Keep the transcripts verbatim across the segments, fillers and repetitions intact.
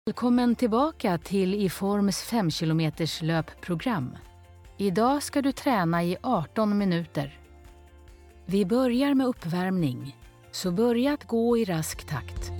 Välkommen tillbaka till Iforms fem kilometers löpprogram. Idag ska du träna i arton minuter. Vi börjar med uppvärmning, så börja att gå i rask takt.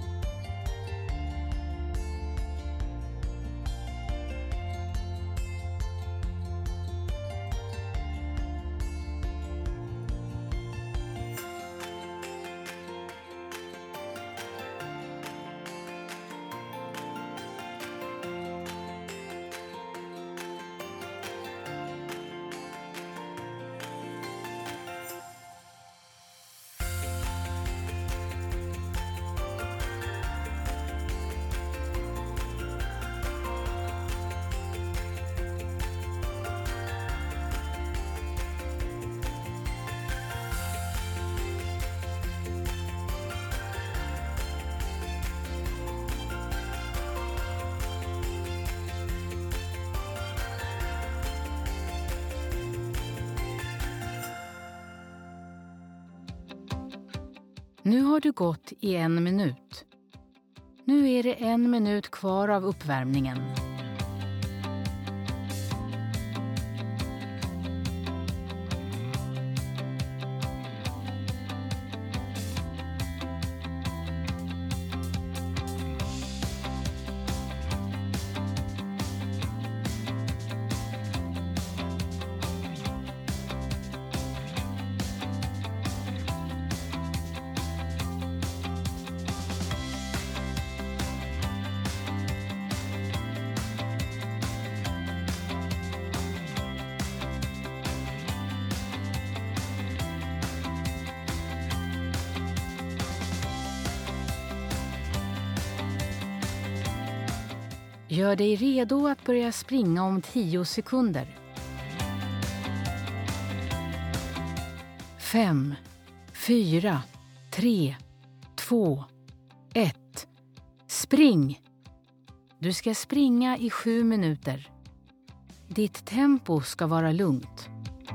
Nu har du gått i en minut. Nu är det en minut kvar av uppvärmningen. Gör dig redo att börja springa om tio sekunder. Fem, fyra, tre, två, ett. Spring! Du ska springa i sju minuter. Ditt tempo ska vara lugnt.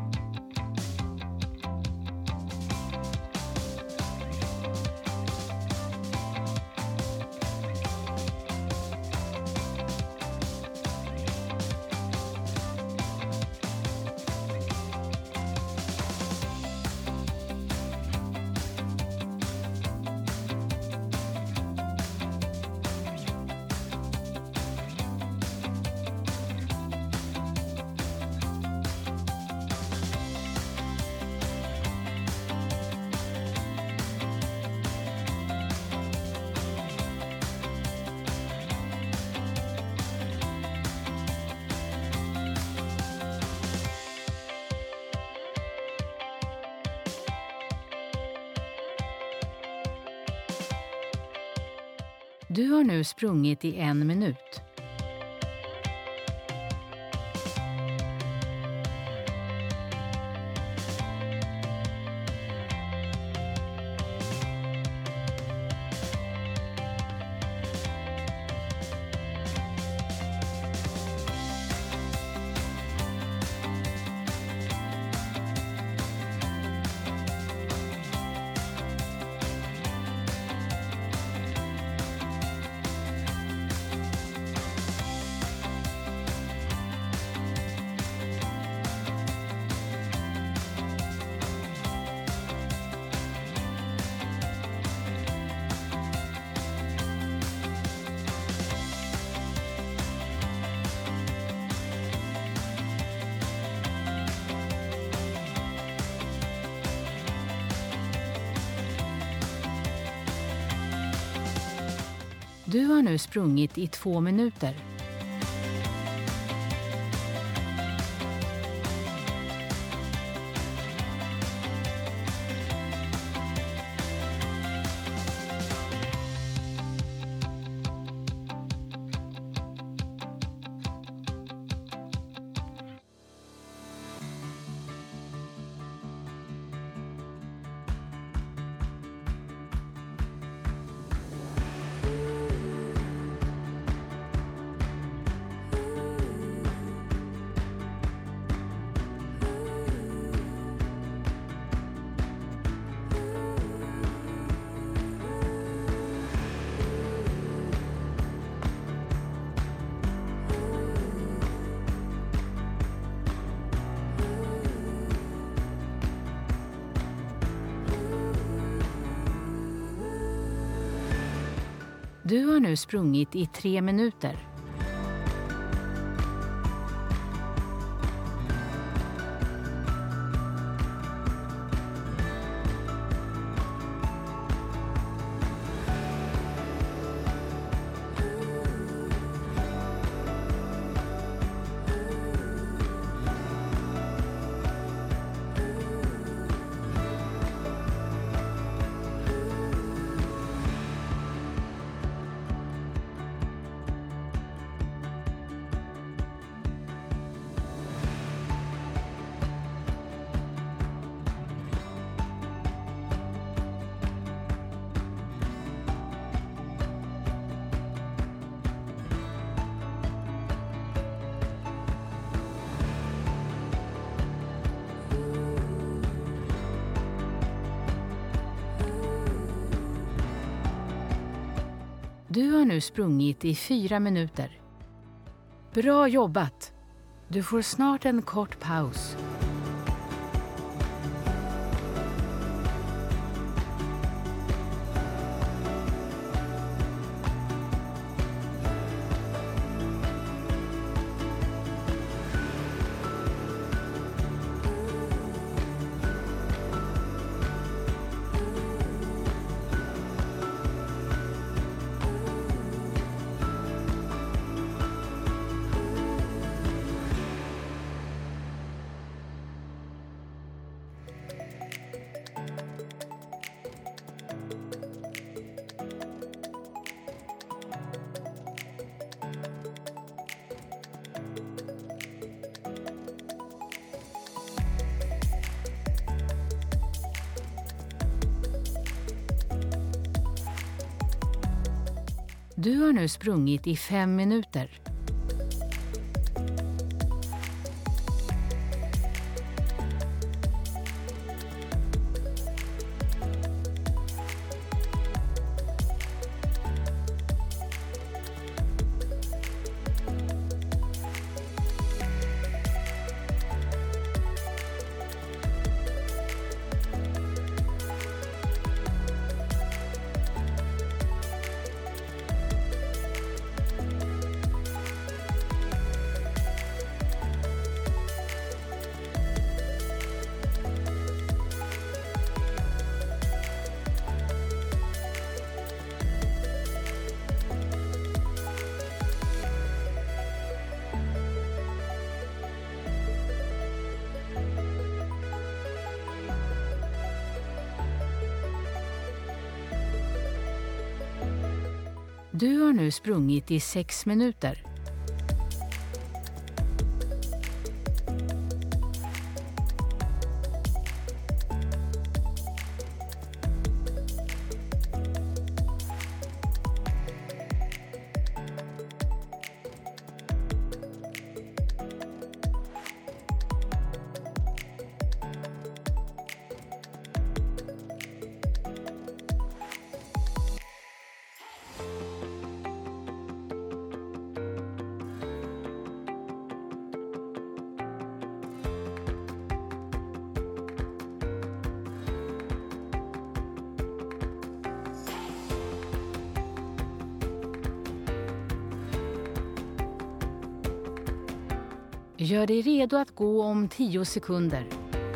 Du har nu sprungit i en minut. Du har nu sprungit i två minuter. Du har nu sprungit i tre minuter. Du har nu sprungit i fyra minuter. Bra jobbat! Du får snart en kort paus. Du har nu sprungit i fem minuter. Du har nu sprungit i sex minuter. Gör dig redo att gå om tio sekunder.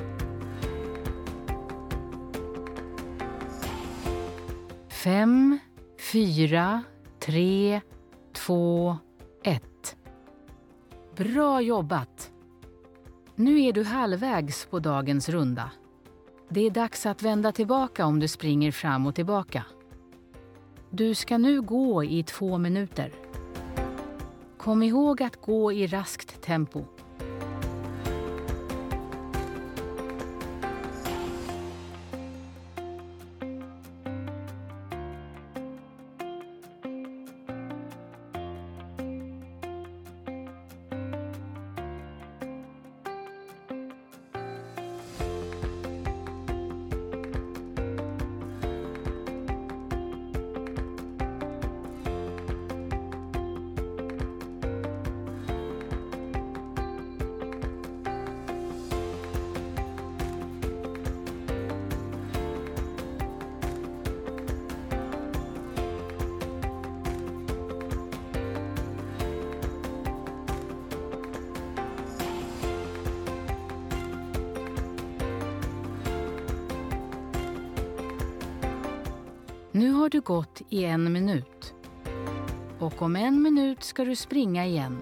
Fem, fyra, tre, två, ett. Bra jobbat! Nu är du halvvägs på dagens runda. Det är dags att vända tillbaka om du springer fram och tillbaka. Du ska nu gå i två minuter. Kom ihåg att gå i raskt tempo. Nu har du gått i en minut. Och om en minut ska du springa igen.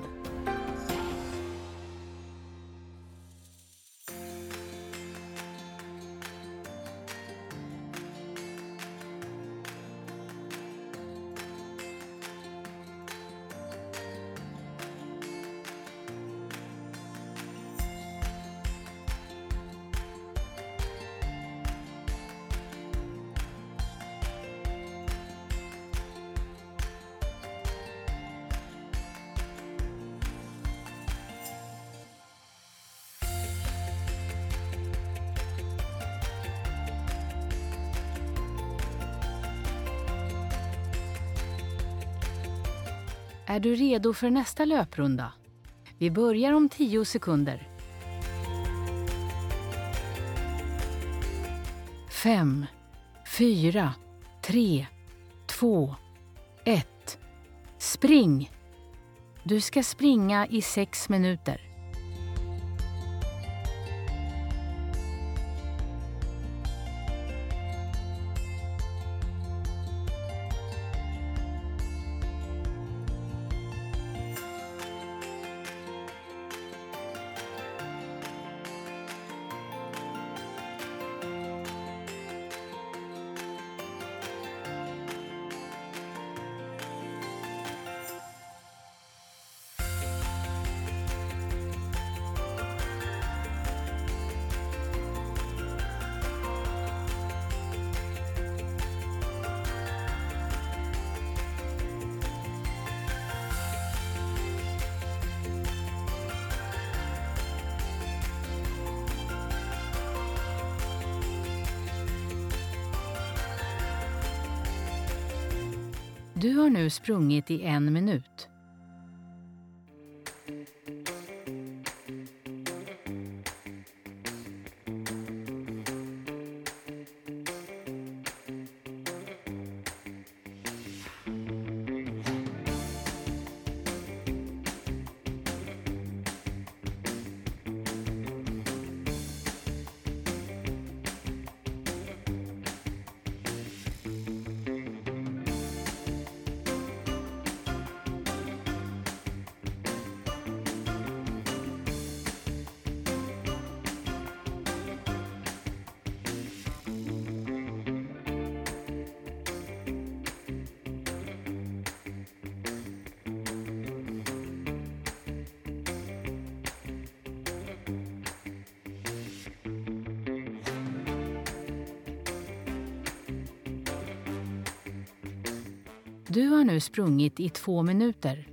Är du redo för nästa löprunda? Vi börjar om tio sekunder. Fem, fyra, tre, två, ett. Spring! Du ska springa i sex minuter. Du har nu sprungit i en minut. Du har nu sprungit i två minuter.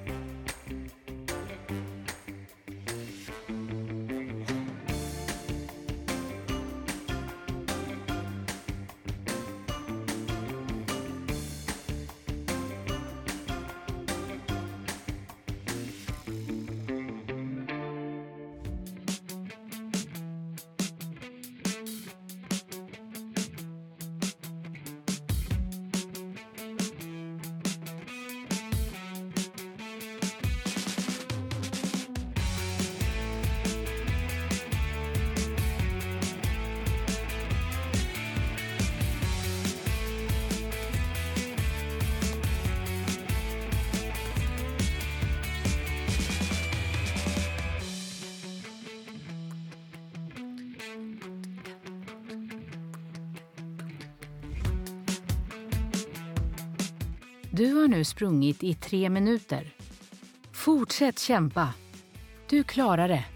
Du har nu sprungit i tre minuter. Fortsätt kämpa. Du klarar det.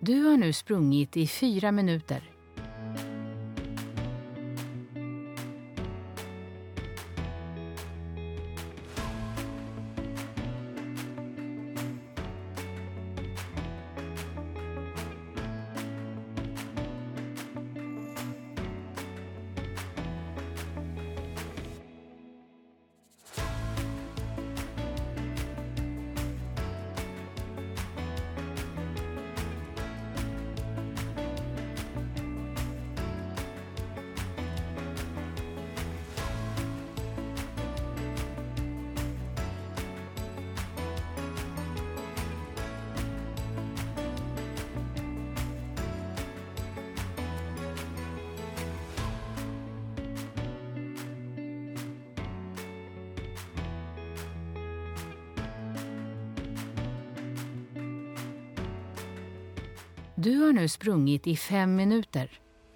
Du har nu sprungit i fyra minuter. Du har nu sprungit i fem minuter.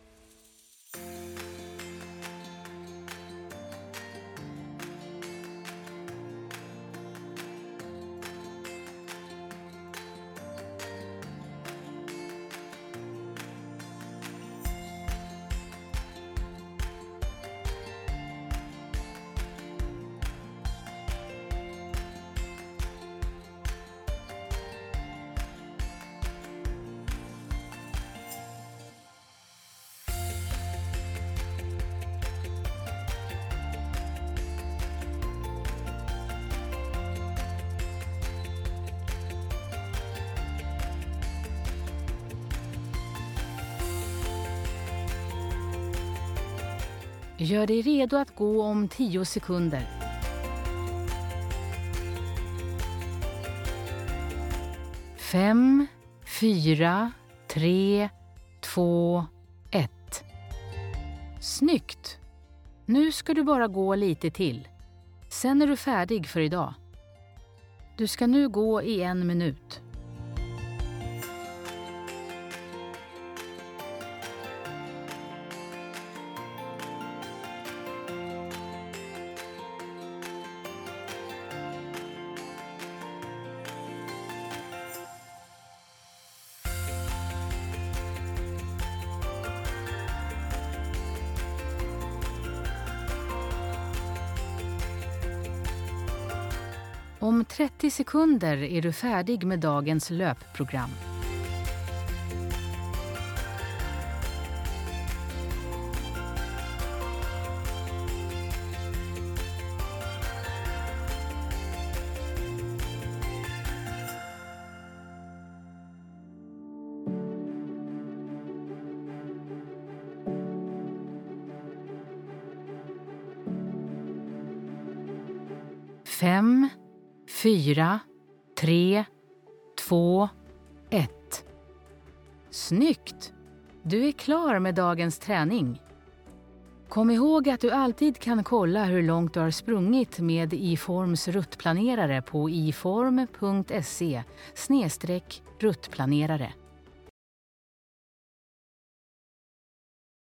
Gör dig redo att gå om tio sekunder. Fem, fyra, tre, två, ett. Snyggt! Nu ska du bara gå lite till. Sen är du färdig för idag. Du ska nu gå i en minut. Om trettio sekunder är du färdig med dagens löpprogram. Fem, fyra, tre, två, ett. Snyggt! Du är klar med dagens träning. Kom ihåg att du alltid kan kolla hur långt du har sprungit med iForms ruttplanerare på iform punkt se slash ruttplanerare.